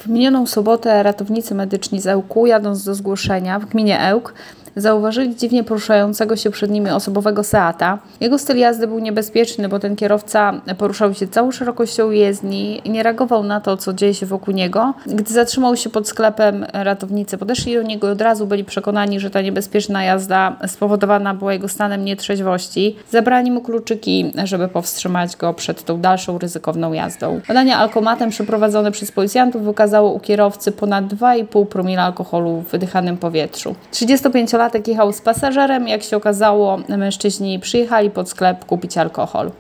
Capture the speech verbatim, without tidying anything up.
W minioną sobotę ratownicy medyczni z Ełku, jadąc do zgłoszenia w gminie Ełk, zauważyli dziwnie poruszającego się przed nimi osobowego Seata. Jego styl jazdy był niebezpieczny, bo ten kierowca poruszał się całą szerokością jezdni i nie reagował na to, co dzieje się wokół niego. Gdy zatrzymał się pod sklepem, ratownicy podeszli do niego i od razu byli przekonani, że ta niebezpieczna jazda spowodowana była jego stanem nietrzeźwości. Zabrali mu kluczyki, żeby powstrzymać go przed tą dalszą ryzykowną jazdą. Badania alkomatem przeprowadzone przez policjantów wykazało u kierowcy ponad dwa i pół promila alkoholu w wydychanym powietrzu. trzydziestopięciolatek jechał z pasażerem. Jak się okazało, mężczyźni przyjechali pod sklep kupić alkohol.